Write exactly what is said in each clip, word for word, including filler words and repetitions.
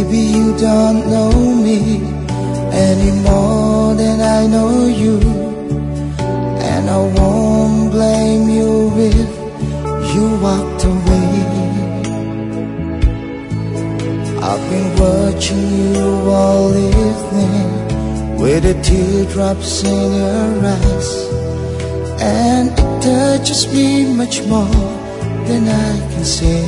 Maybe you don't know me any more than I know you, and I won't blame you if you walked away. I've been watching you all evening with the teardrops in your eyes, and it touches me much more than I can say.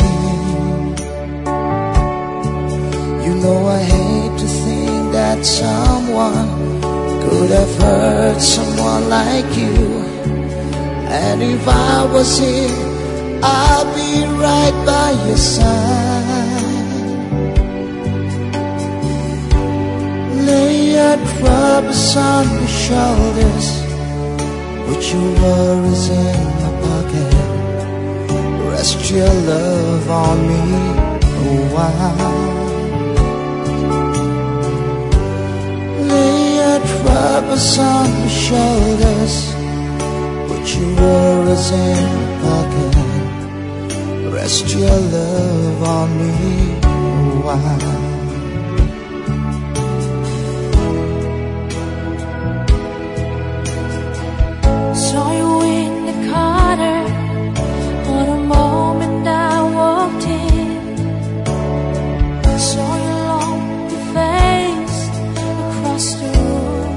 You know I hate to think that someone could have hurt someone like you, and if I was here, I'll be right by your side. Lay your troubles on my shoulders, put your worries in my pocket, rest your love on me a while. Lay your troubles on my shoulders, put your worries in my pocket, rest your love on me a while. Saw you in the corner for the moment I walked in. Saw your lonely face across the room.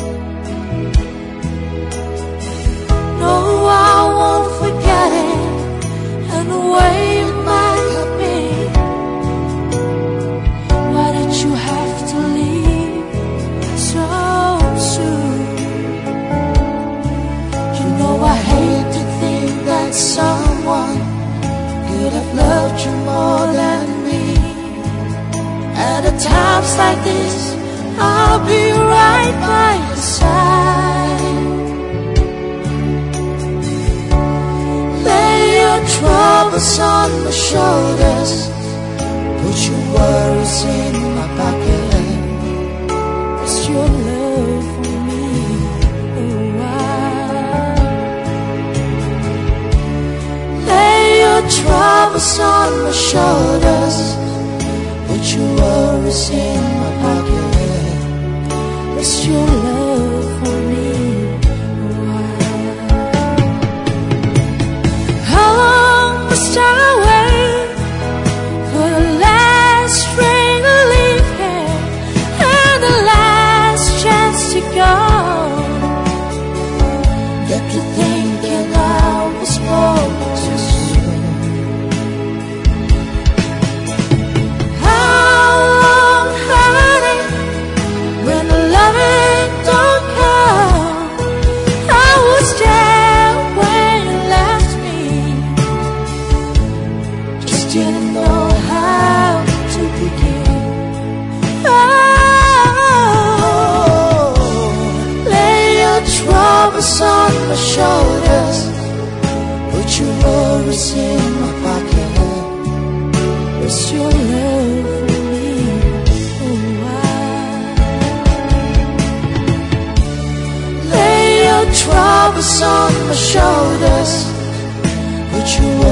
No, I won't forget it, and the way you might have been. Why did you have to leave so soon? I hate to think that someone could have loved you more than me. At times like this, I'll be right by your side. Lay your troubles on my shoulders, put your worries in my pocket, rest your love for me a while. Troubles on my shoulders, put your worries in my pocket, rest your love for me a while. How long must I wait for the last train to leave here and the last chance to go? Get to thinking I was born too soon. Didn't know how to begin. Oh, lay your troubles on my shoulders, put your worries in my pocket, rest your love for me a while. Lay your troubles on my shoulders, put your